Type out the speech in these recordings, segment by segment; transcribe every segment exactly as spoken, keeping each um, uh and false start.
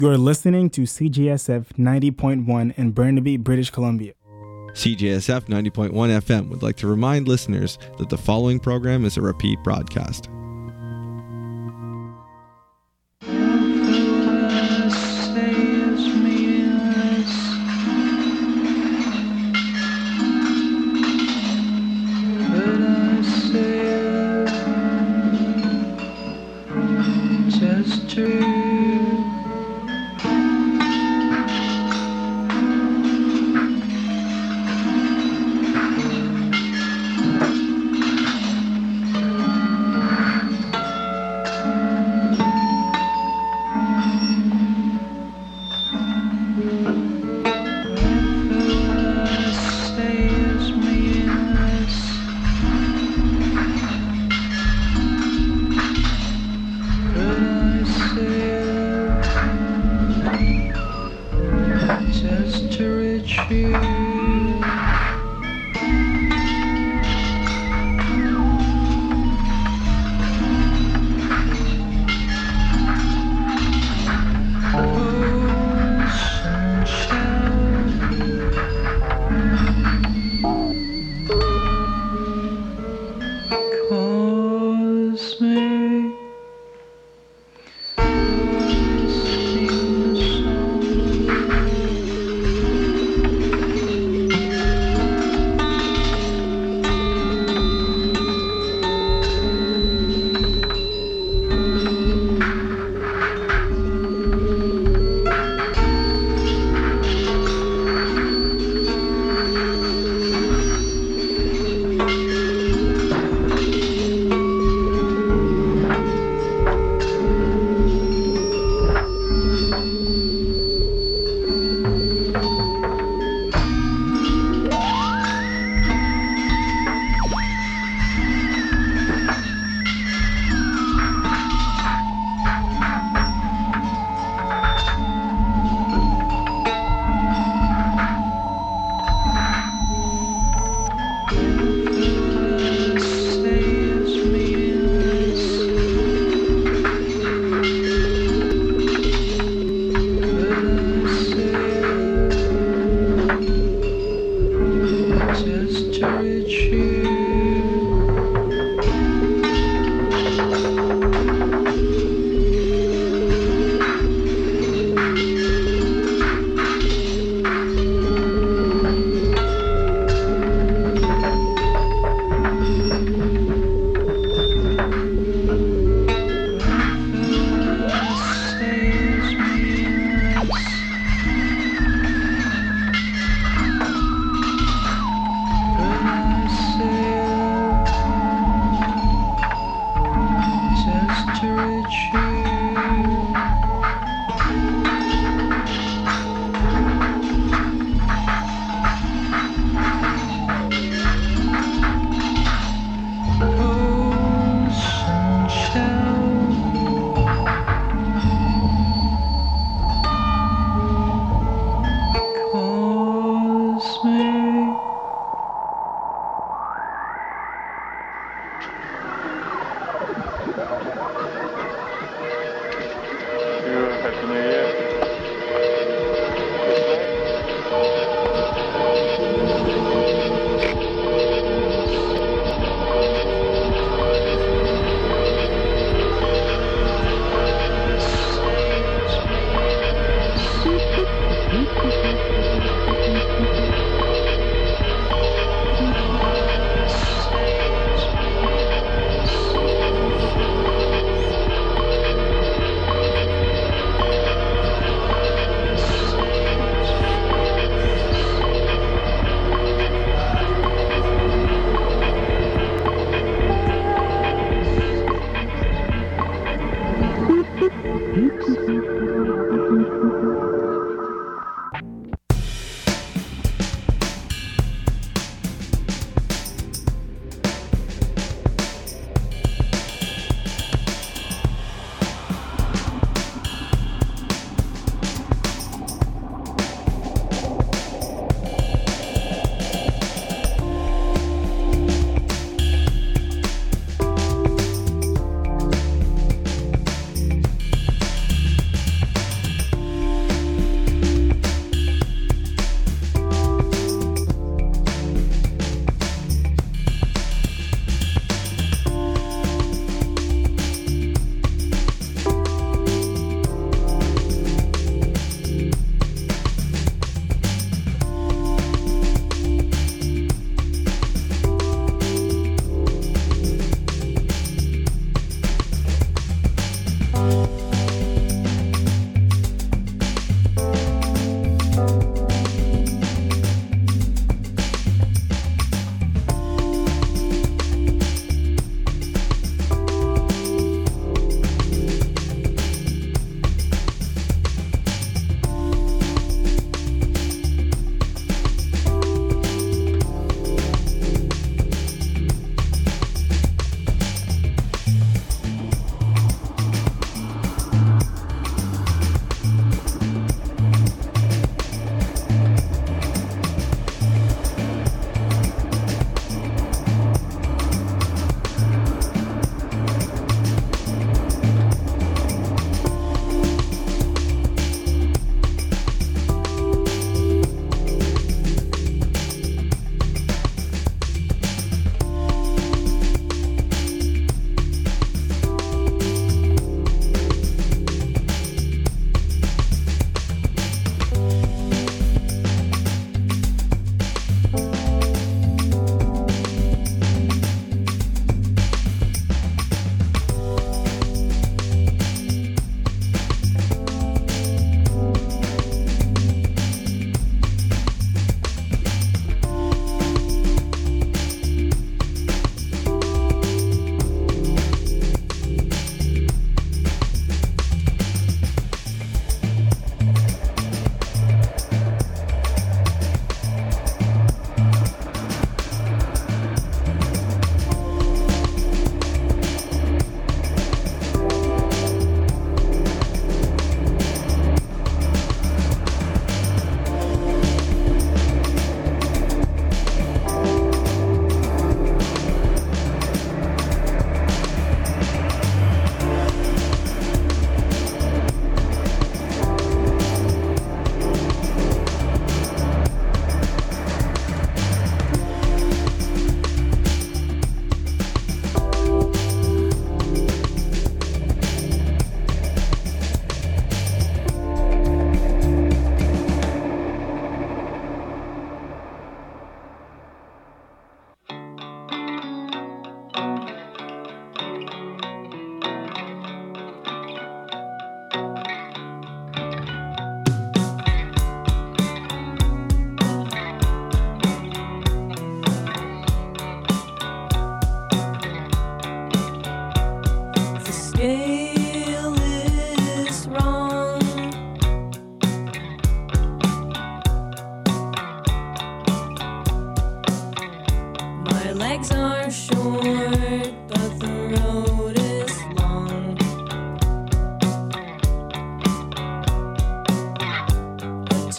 You're listening to C J S F ninety point one in Burnaby, British Columbia. C J S F ninety point one F M would like to remind listeners that the following program is a repeat broadcast.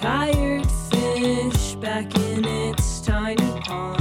tired fish back in its tiny pond.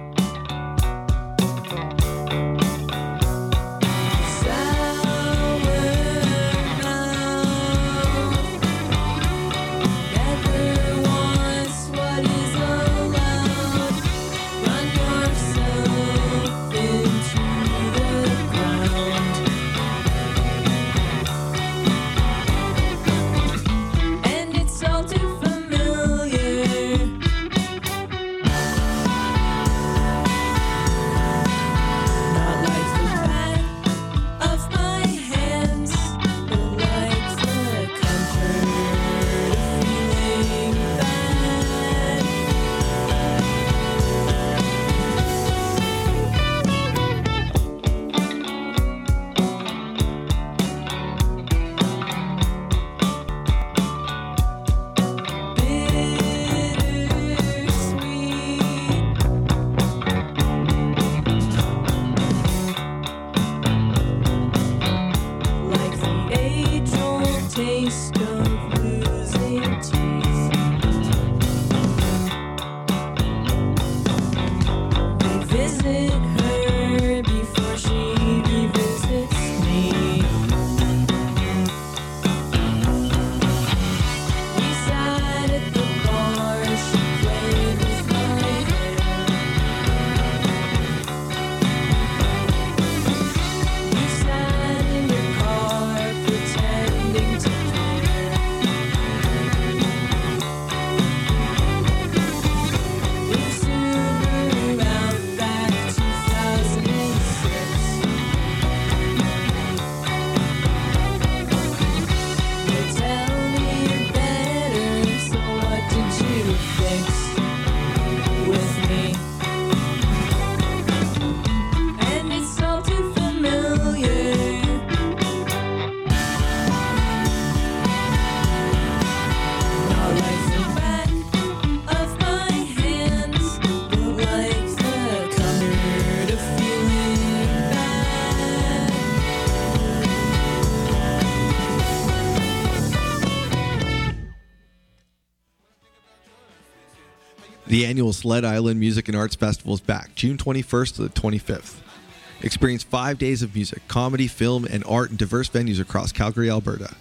The annual Sled Island Music and Arts Festival is back, June twenty-first to the twenty-fifth. Experience five days of music, comedy, film, and art in diverse venues across Calgary, Alberta.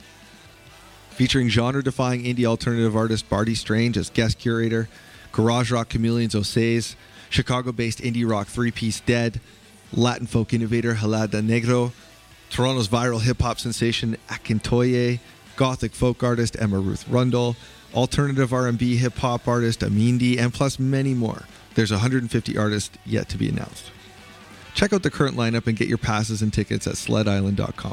Featuring genre-defying indie alternative artist Barty Strange as guest curator, garage rock chameleons Osays, Chicago-based indie rock three-piece Dead, Latin folk innovator Helada Negro, Toronto's viral hip-hop sensation Akintoye, gothic folk artist Emma Ruth Rundle, alternative R and B hip-hop artist Amindi, and plus many more. There's one hundred fifty artists yet to be announced. Check out the current lineup and get your passes and tickets at sled island dot com.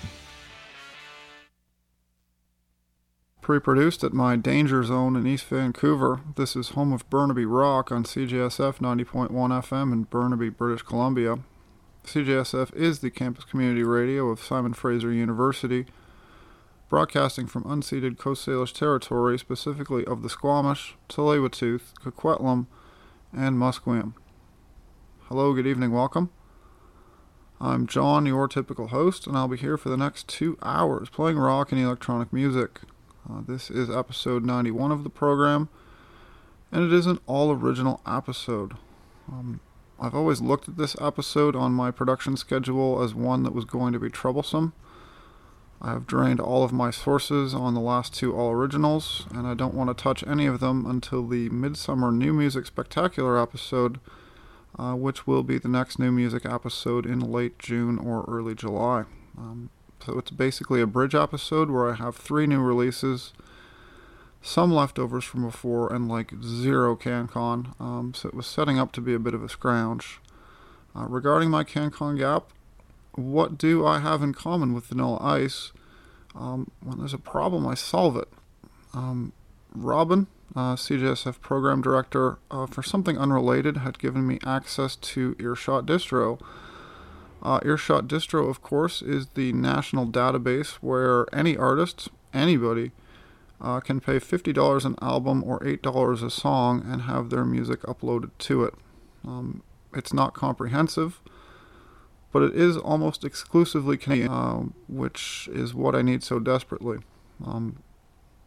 Pre-produced at my danger zone in East Vancouver, this is home of Burnaby Rock on C J S F ninety point one F M in Burnaby, British Columbia. C J S F is the campus community radio of Simon Fraser University, broadcasting from unceded Coast Salish territory, specifically of the Squamish, Tsleil-Waututh, Coquitlam, and Musqueam. Hello, good evening, welcome. I'm John, your typical host, and I'll be here for the next two hours playing rock and electronic music. Uh, this is episode ninety-one of the program, and it is an all-original episode. Um, I've always looked at this episode on my production schedule as one that was going to be troublesome. I have drained all of my sources on the last two all-originals, and I don't want to touch any of them until the Midsummer New Music Spectacular episode, uh, which will be the next new music episode in late June or early July. Um, so it's basically a bridge episode where I have three new releases, some leftovers from before, and like zero CanCon, um, so it was setting up to be a bit of a scrounge. Uh, regarding my CanCon gap, what do I have in common with Vanilla Ice? Um, when there's a problem, I solve it. Um, Robin, uh, C J S F program director, uh, for something unrelated, had given me access to Earshot Distro. Uh, Earshot Distro, of course, is the national database where any artist, anybody, uh, can pay fifty dollars an album or eight dollars a song and have their music uploaded to it. Um, it's not comprehensive, but it is almost exclusively Canadian, uh, which is what I need so desperately. Um,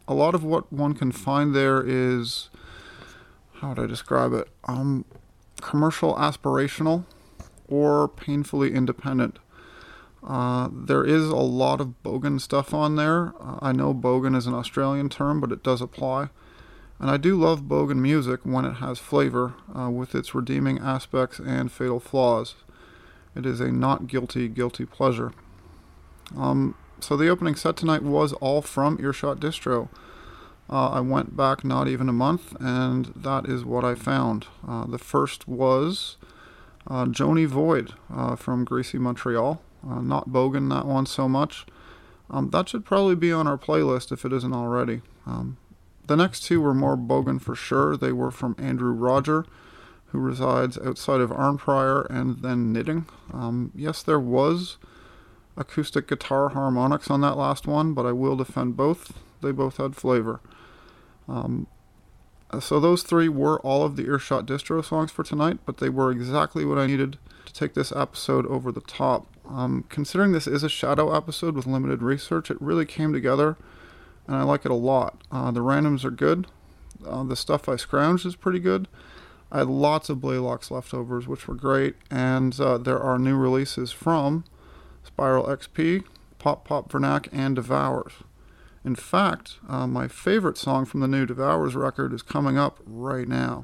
a lot of what one can find there is, how would I describe it? Um, commercial aspirational or painfully independent. Uh, there is a lot of bogan stuff on there. Uh, I know bogan is an Australian term, but it does apply. And I do love bogan music when it has flavor, uh, with its redeeming aspects and fatal flaws. It is a not guilty, guilty pleasure. Um, so the opening set tonight was all from Earshot Distro. Uh, I went back not even a month, and that is what I found. Uh, the first was uh, Joni Void uh, from Greasy Montreal. Uh, not bogan, that one so much. Um, that should probably be on our playlist if it isn't already. Um, the next two were more bogan for sure. They were from Andrew Roger, who resides outside of Arnprior and then Knitting. Um, yes, there was acoustic guitar harmonics on that last one, but I will defend both. They both had flavor. Um, so those three were all of the Earshot Distro songs for tonight, but they were exactly what I needed to take this episode over the top. Um, considering this is a shadow episode with limited research, it really came together, and I like it a lot. Uh, the randoms are good. Uh, the stuff I scrounged is pretty good. I had lots of Blaylocks leftovers, which were great, and uh, there are new releases from Spiral X P, Pop Pop Vernac, and Devours. In fact, uh, my favorite song from the new Devours record is coming up right now.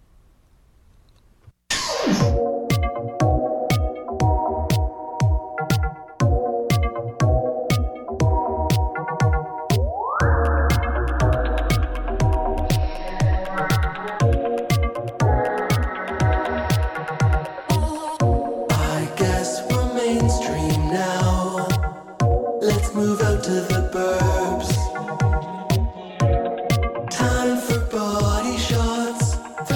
I guess we're mainstream now. Let's move out to the burbs. Time for body shots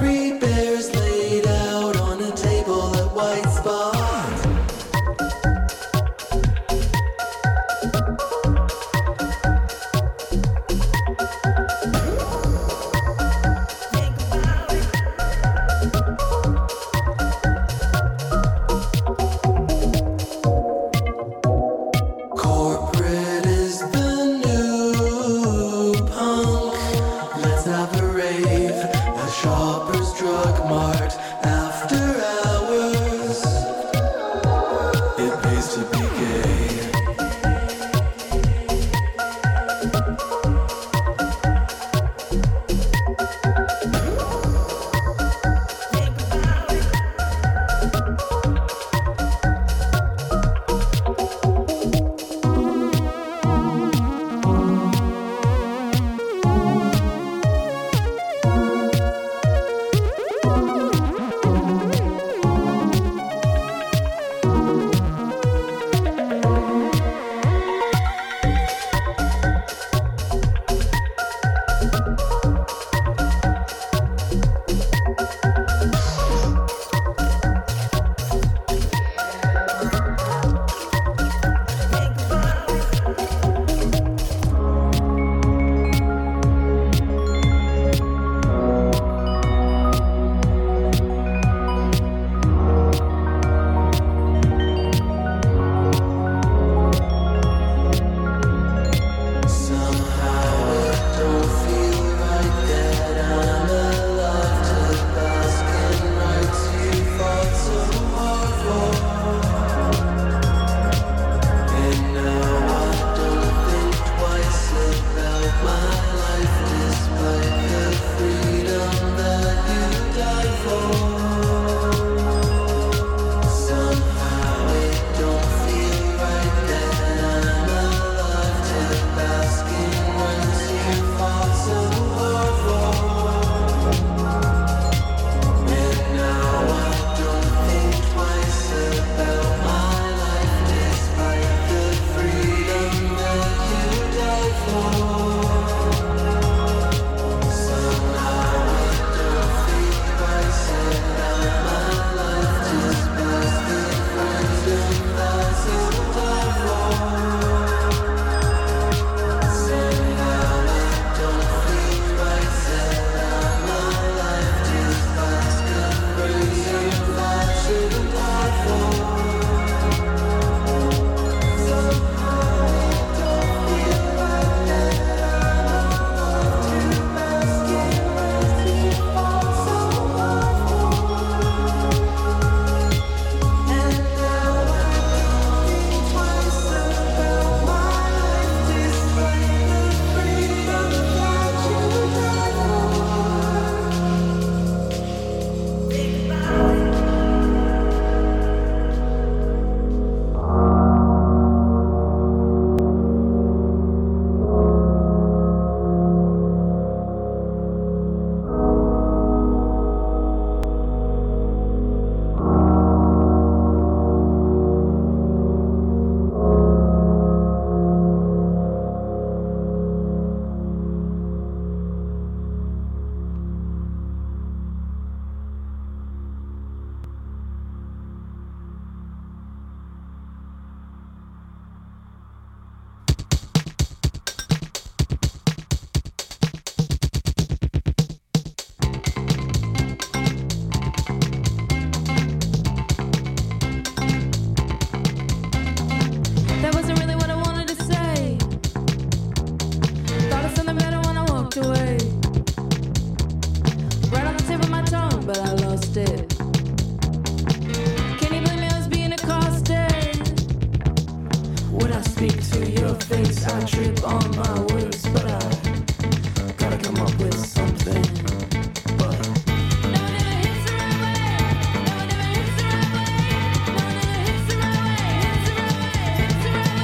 I trip on my words, but I gotta come up with something. But no one ever hits the right way. No one ever hits the right way. No one ever hits the right way. Hits the right way. Hits the right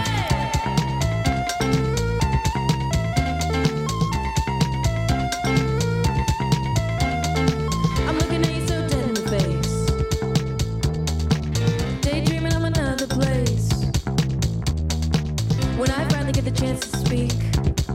way. I'm looking at you so dead in the face, daydreaming of another place. When I finally get the chance to speak,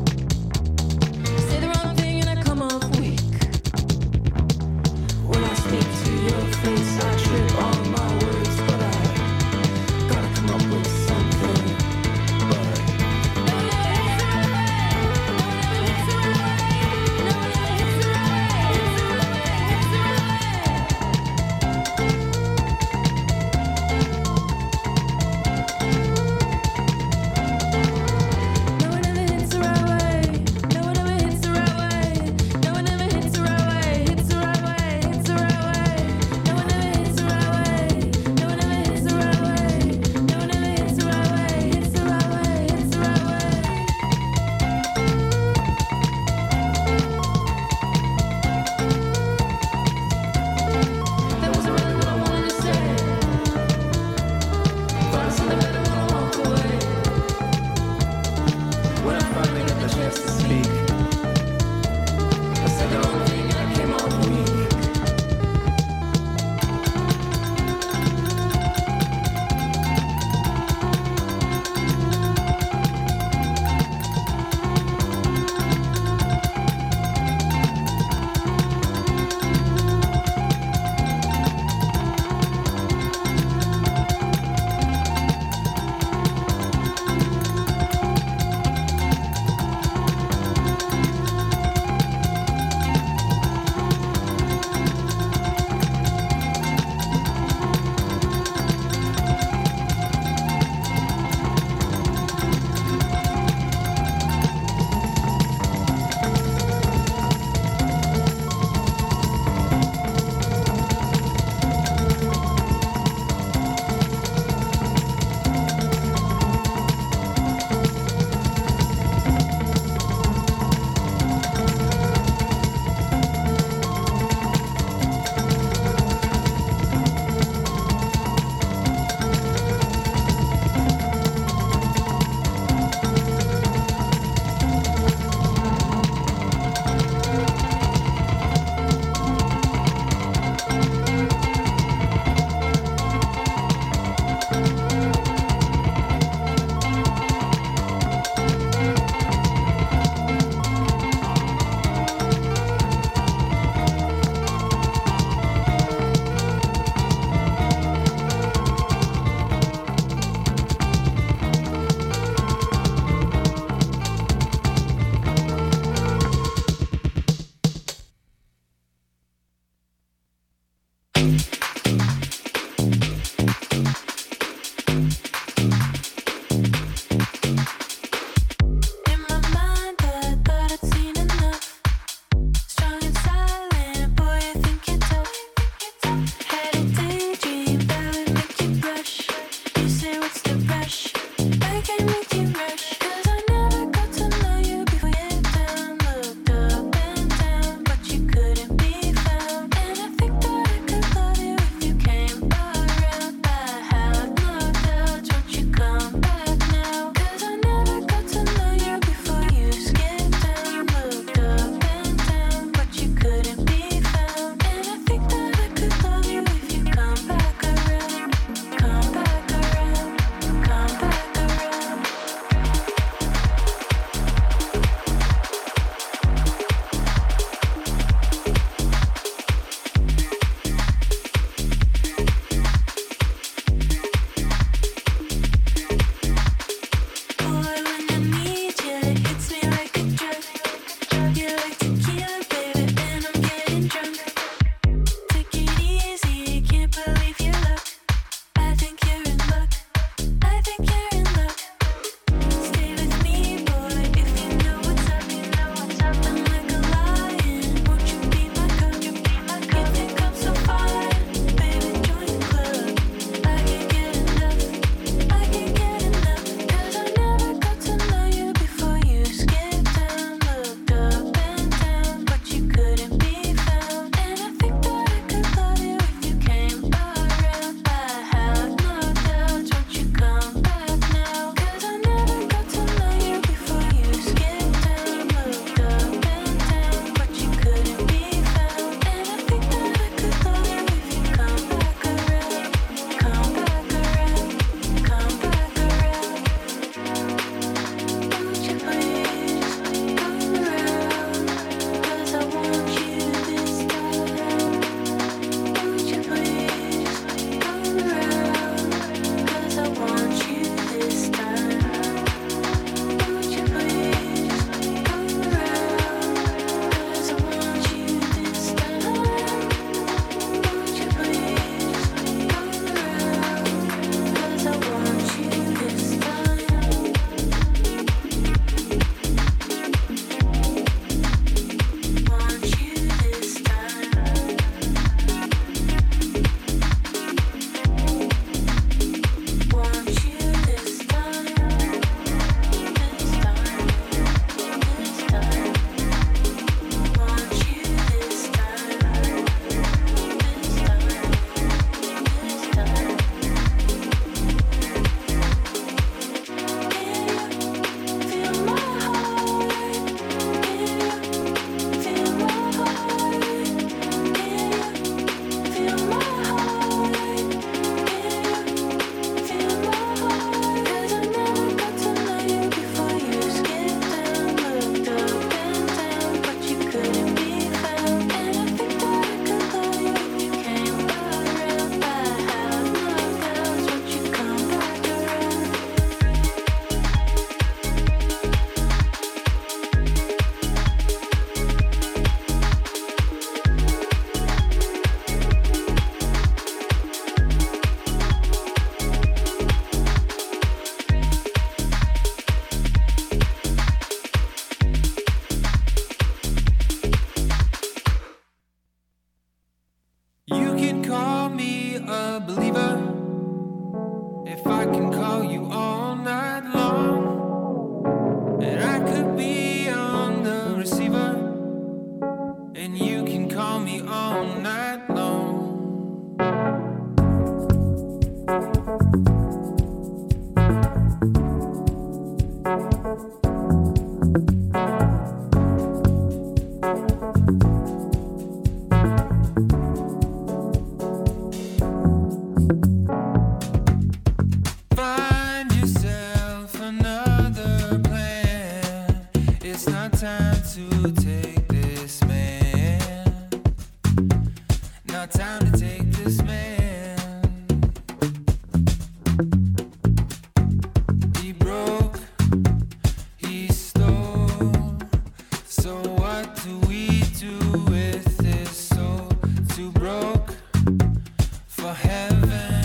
What do we do with this soul too broke for heaven?